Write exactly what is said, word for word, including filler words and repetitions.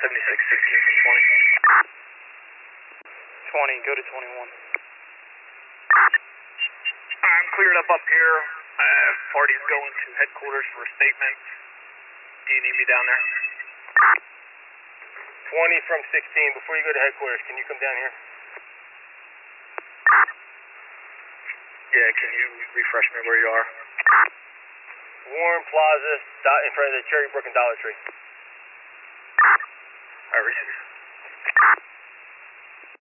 seventy-six sixteen from twenty. twenty, go to twenty-one. I'm cleared up up here. Uh, party's going to headquarters for a statement. Do you need me down there? twenty from sixteen, before you go to headquarters, can you come down here? Yeah, can you refresh me where you are? Warren Plaza, dot in front of the Cherry Brook and Dollar Tree. I received.